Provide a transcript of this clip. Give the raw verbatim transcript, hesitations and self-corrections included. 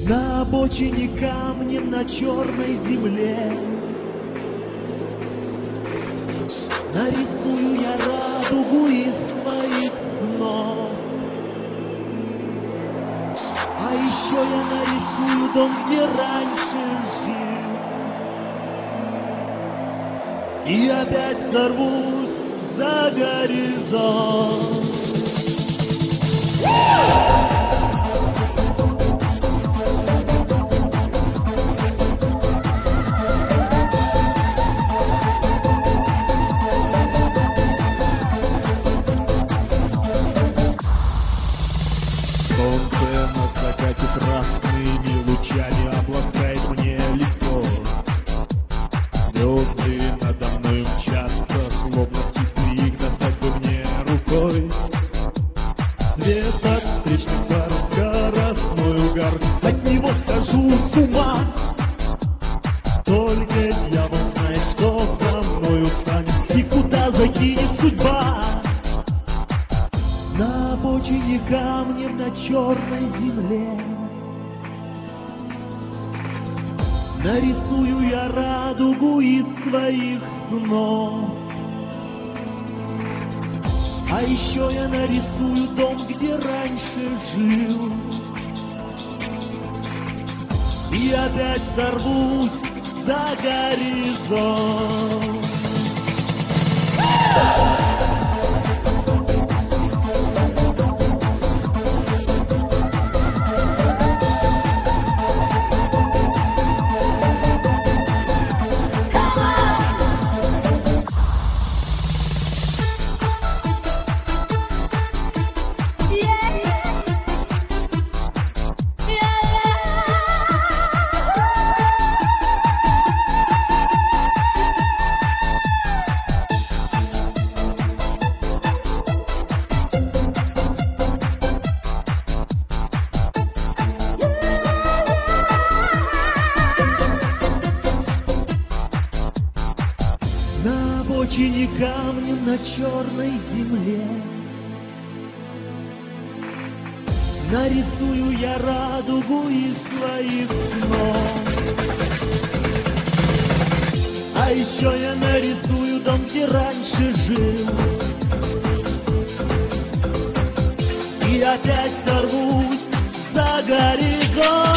На обочине камнем на черной земле нарисую я радугу из своих снов. А еще я нарисую дом, где раньше жил, и опять сорвусь за горизонт. Солнце на закате красными лучами обласкает мне лицо. Звезды надо мной мчатся, словно птицы, их достать бы мне рукой. Свет от встречных пар, скоростной угар, от него схожу с ума. Только дьявол знает, что со мною станет и куда закинет судьба. На обочине камнем на черной земле нарисую я радугу из своих снов. А еще я нарисую дом, где раньше жил, и опять сорвусь за горизонт. На обочине камнем на черной земле нарисую я радугу из своих снов. А еще я нарисую дом, где раньше жил, и опять сорвусь за горизонт.